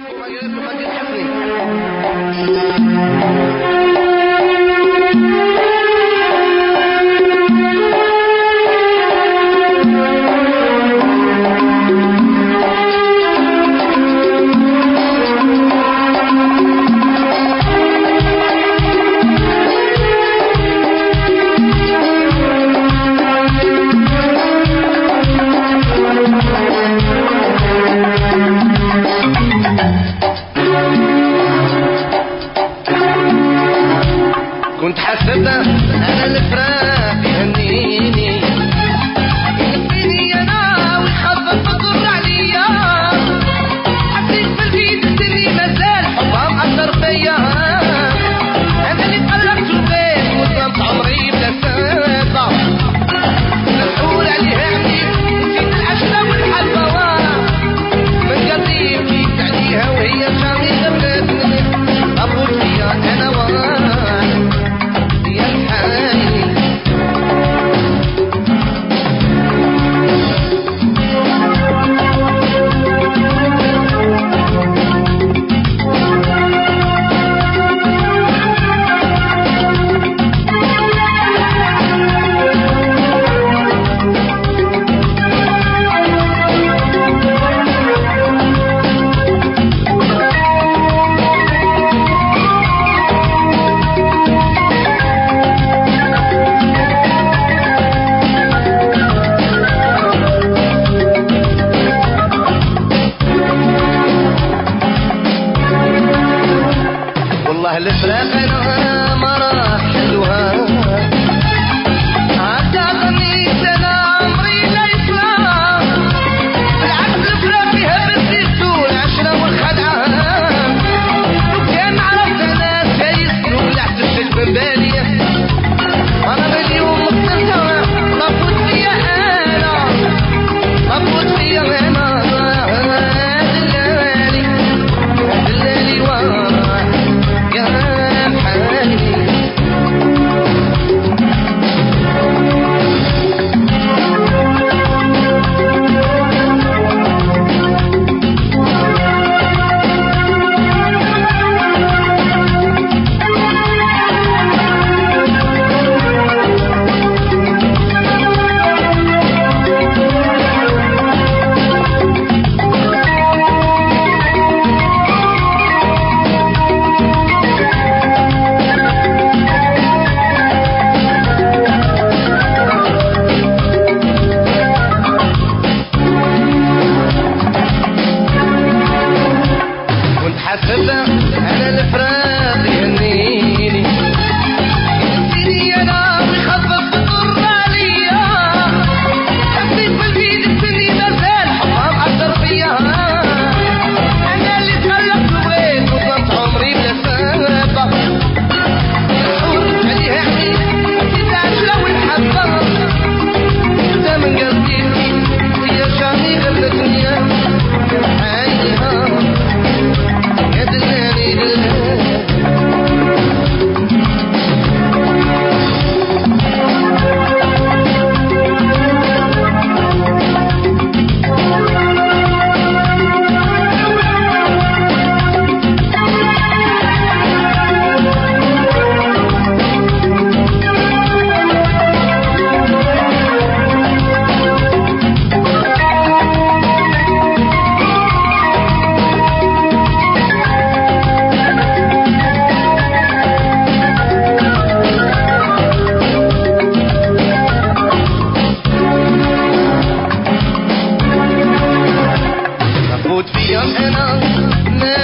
كنت حاسبها انا الفراق يهنيني يهنيني انا ويخفف الضر عليا حسيت بالبيت اللي مازال حبها مأثر فيا انا اللي قلبت البيت وظلمت عمري بلا سابة مسؤول عليها عميل نسيت العشرة والحلوة من قلبي بكيت عليها وهي جامي غبتني أقول فيها انا والله الفراق انا ما راح حلوها عتقني سنة عمري لا يسلام بالعكس الفراق فيها بالزيتون العشرة والخدعة لو كان عرفت انا سايس ولعت الشيخ من بالي انا باليوم مقتلتها طفوت فيا انا طفوت فيا انا دلالي وراح يا حالي حاسبها انا الفراق يهنيني يهنيني انا ويخفف الضر عليا حسيت بالبيت اللي مازال حبها مأثر فيا انا اللي تخلقت وبيت وظلمت عمري بلا سابة مسؤول عليها عميل نسيت العشرة والحبة انت من قلبي هي شامي غلتني يا حيها فيا انا